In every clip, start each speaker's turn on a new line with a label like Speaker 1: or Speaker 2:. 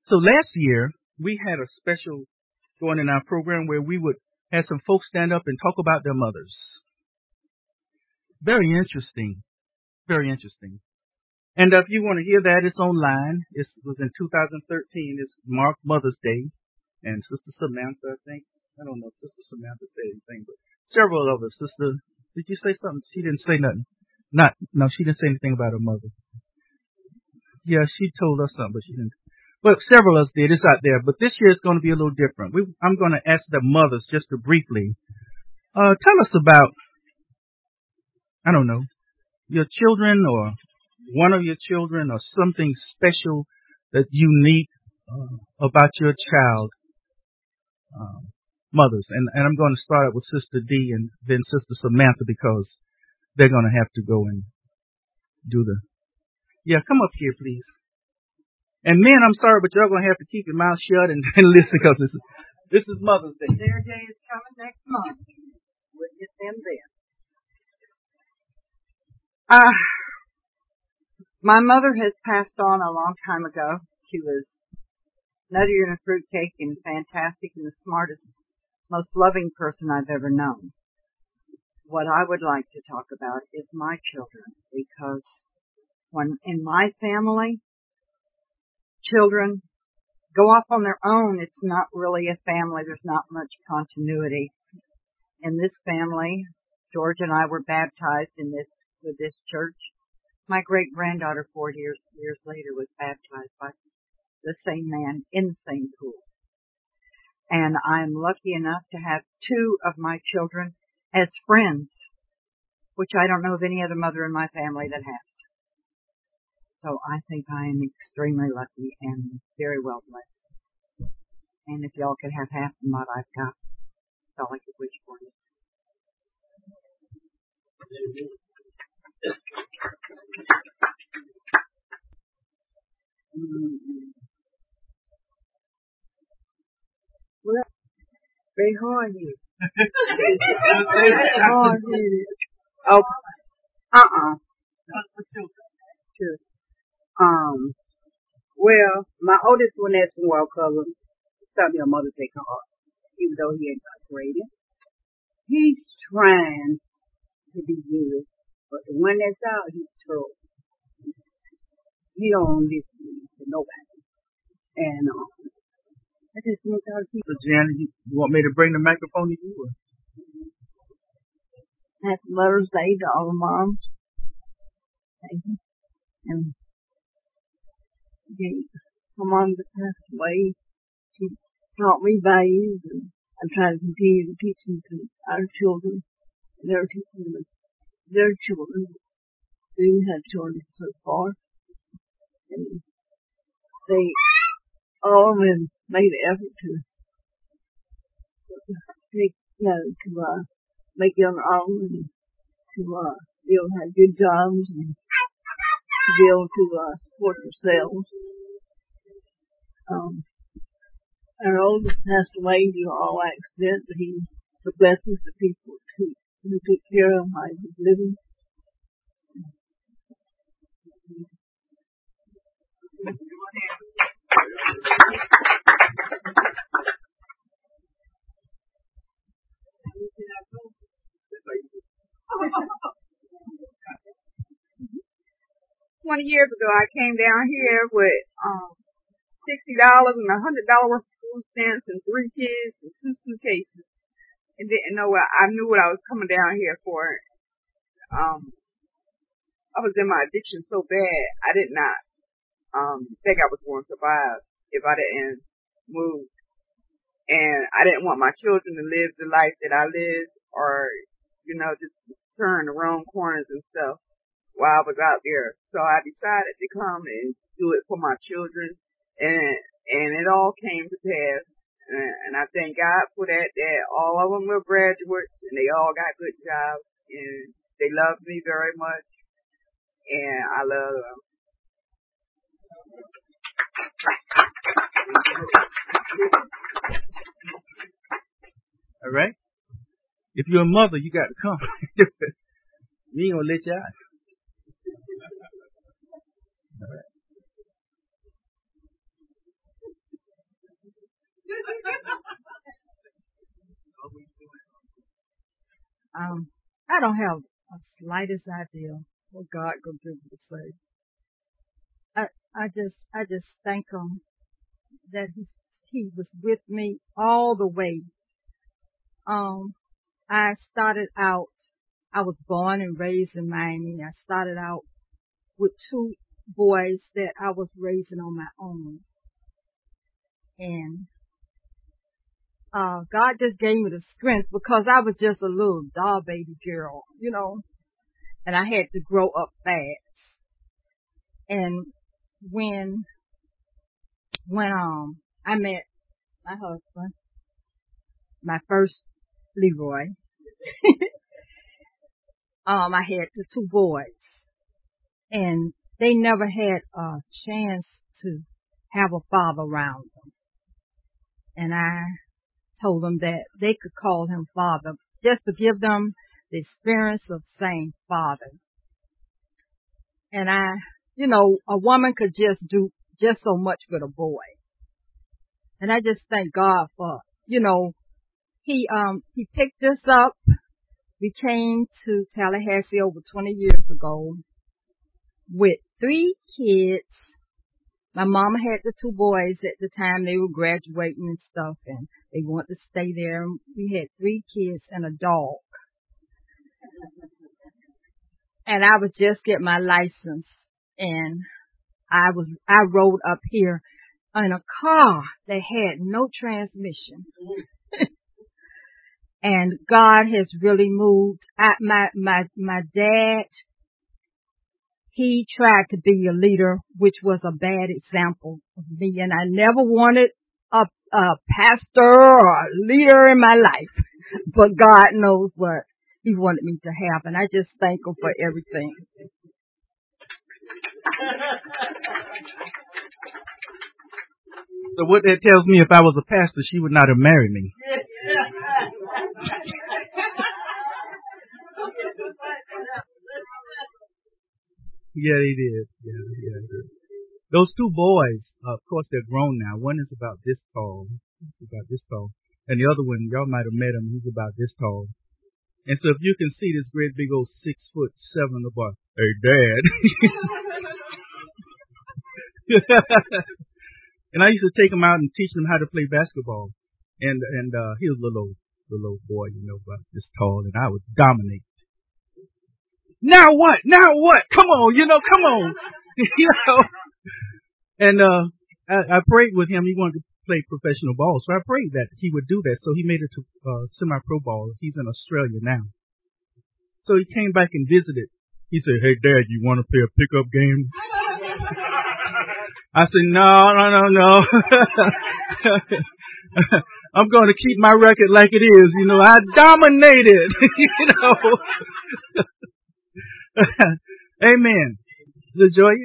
Speaker 1: So last year, we had a special going in our program where we would have some folks stand up and talk about their mothers. Very interesting. Very interesting. And if you want to hear that, it's online. It was in 2013. It's marked Mother's Day. And Sister Samantha, I think. I don't know if Sister Samantha said anything, but several of us. Sister, did you say something? She didn't say nothing. No, she didn't say anything about her mother. Yeah, she told us something, but she didn't. But several of us did. It's out there. But this year it's going to be a little different. I'm going to ask the mothers just to briefly tell us about, I don't know, your children or one of your children or something special that's unique about your child, mothers. And I'm going to start with Sister D and then Sister Samantha because they're going to have to go and do the... Yeah, come up here, please. And men, I'm sorry, but y'all going to have to keep your mouth shut and listen because this is Mother's Day.
Speaker 2: Their day is coming next month. We'll get them then. My mother has passed on a long time ago. She was nuttier than a fruitcake and fantastic and the smartest, most loving person I've ever known. What I would like to talk about is my children, because when in my family, children go off on their own. It's not really a family. There's not much continuity. In this family, George and I were baptized with this church. My great-granddaughter 4 years later was baptized by the same man in the same pool. And I'm lucky enough to have two of my children as friends, which I don't know of any other mother in my family that has. So I think I am extremely lucky and very well blessed. And if y'all could have half of what I've got, that's all I could wish for you. Well, very hard here. Hard here. Oh, Sure. Well, my oldest one that's from World Cover sent me a Mother's Day card, even though he ain't graduated. He's trying to be good, but the one that's out, he's terrible. He don't listen to nobody. And I just want y'all to keep.
Speaker 1: So, Janet, you want me to bring the microphone to you? Or?
Speaker 2: Happy Mother's Day to all the moms. Thank you. And my mom that passed away, she taught me values, and I'm trying to continue to teach them to our children. And they're teaching them their children. They have children so far. And they all of them made an effort to take, to make it on their own and to be able to have good jobs and to be able to support themselves. Our oldest passed away due to all accident, but he was blessings to people who took care of him while he was living.
Speaker 3: Years ago, I came down here with $60 and $100 worth of food stamps and 3 kids and 2 suitcases, and didn't know what I knew what I was coming down here for. I was in my addiction so bad, I did not think I was going to survive if I didn't move, and I didn't want my children to live the life that I lived, or just turn the wrong corners and stuff while I was out there. So I decided to come and do it for my children, and it all came to pass. And I thank God for that all of them were graduates, and they all got good jobs, and they love me very much, and I love them.
Speaker 1: All right? If you're a mother, you got to come. We ain't going to let you out. All right.
Speaker 4: I don't have a slightest idea what God gonna do to say. I just thank Him that He was with me all the way. I started out. I was born and raised in Miami. I started out with two boys that I was raising on my own, and God just gave me the strength because I was just a little doll baby girl, and I had to grow up fast. And when I met my husband, my first Leroy, I had the two boys, and they never had a chance to have a father around them. And I told them that they could call him father, just to give them the experience of saying father. And a woman could just do just so much with a boy. And I just thank God for, he picked us up. We came to Tallahassee over 20 years ago with 3 kids. My mama had the 2 boys at the time. They were graduating and stuff, and they wanted to stay there. We had 3 kids and a dog. And I was just getting my license, and I rode up here in a car that had no transmission. And God has really moved. My dad, he tried to be a leader, which was a bad example of me, and I never wanted a pastor or a leader in my life. But God knows what He wanted me to have, and I just thank Him for everything.
Speaker 1: So what that tells me, if I was a pastor, she would not have married me. Yeah, he did. Yeah. Those 2 boys, of course, they're grown now. One is about this tall. And the other one, y'all might have met him. He's about this tall. And so if you can see this great big old 6'7" boy, hey, Dad. And I used to take him out and teach him how to play basketball. And he was a little boy, about this tall, and I would dominate. Now what? Come on, come on. And I prayed with him. He wanted to play professional ball, so I prayed that he would do that. So he made it to semi-pro ball. He's in Australia now. So he came back and visited. He said, "Hey, Dad, you want to play a pickup game?" I said, no. I'm going to keep my record like it is. I dominated. Amen. LaJoya?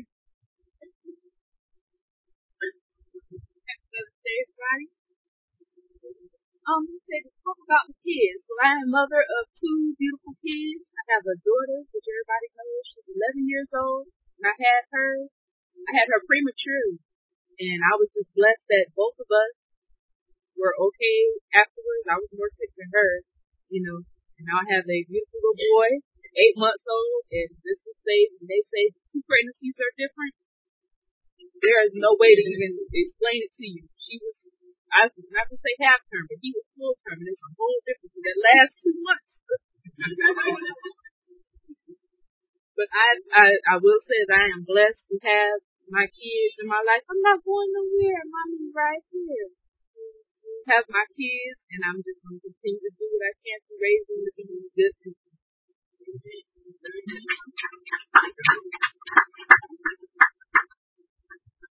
Speaker 5: He said to talk about the kids. Well, I am a mother of 2 beautiful kids. I have a daughter, which everybody knows. She's 11 years old. And I had her premature. And I was just blessed that both of us were okay afterwards. I was more sick than her, And now I have a beautiful little boy, 8 months old. And this is safe. And they say 2 pregnancies are different. There is no way to even explain it to you. I was not going to say half term, but he was full term, and it's a whole difference in that last 2 months. But I will say that I am blessed to have my kids in my life. I'm not going nowhere. Mommy's right here. Have my kids, and I'm just going to continue to do what I can to raise them to be good people.